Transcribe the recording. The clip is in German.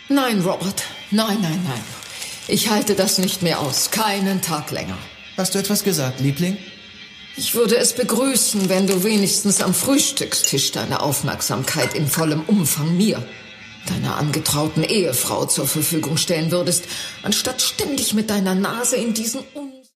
Nein, Robert. Nein. Ich halte das nicht mehr aus. Keinen Tag länger. Hast du etwas gesagt, Liebling? Ich würde es begrüßen, wenn du wenigstens am Frühstückstisch deine Aufmerksamkeit in vollem Umfang mir, deiner angetrauten Ehefrau, zur Verfügung stellen würdest, anstatt ständig mit deiner Nase in diesen